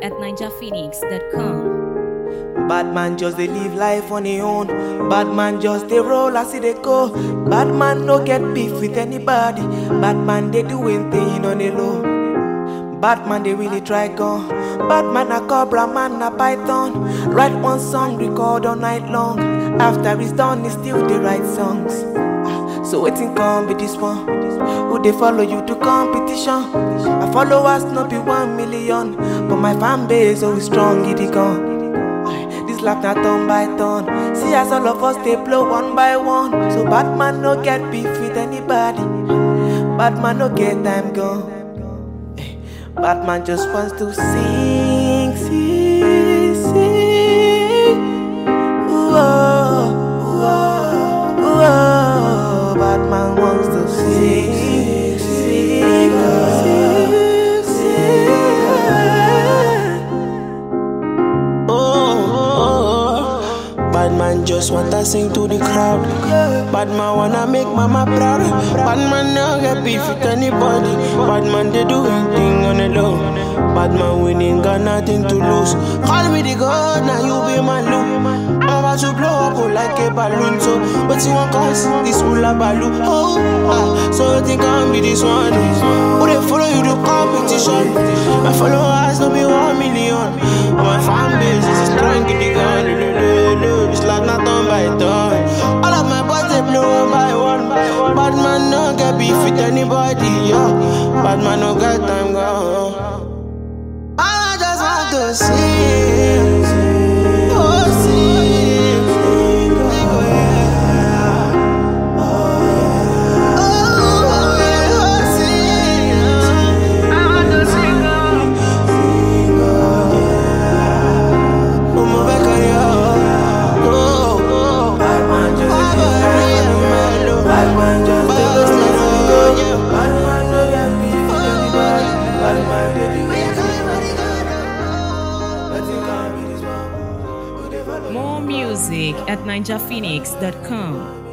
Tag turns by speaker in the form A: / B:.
A: at ninjaphoenix.com.
B: Bad man just they live life on their own. Bad man just they roll as they go. Bad man no get beef with anybody. Bad man they doing thing on the low. Bad man they really try gun. Bad man a cobra, man a python. Write one song, record all night long. After it's done, it's still they write songs. So waiting come be this one. Who they follow you to competition? My followers not be 1 million, but my fan base always strong. It gone. This life not turn by turn. See as all of us they blow one by one. So bad man no get beef with anybody. Bad man no get time gone. Bad man just wants to sing, sing, sing. Ooh, oh, ooh, oh, bad man wants to sing, sing, sing, sing. Oh, bad man just wanna sing to the crowd. Bad man wanna make mama proud. Bad man no get beef with anybody. Bad man they do anything on the low. Bad man winning got nothing to lose. Call me the god, now you be my loop. I'm about to blow up like a balloon. So what you want cause this hula balloon? Oh, so you think I'll be this one? Who they follow you to competition? My followers don't be 1 million. And my fan base is strong in the gun. It's like not done by done. All of my boys they blow one by one. Bad man no get beef with anybody, yeah. Bad man no get time go. I just want to sing, oh sing, oh yeah, oh sing. I want to sing, oh my back on you. Bad man just bad man just bad man no get beef with anybody. Bad man they do.
A: More music at ninjaphoenix.com.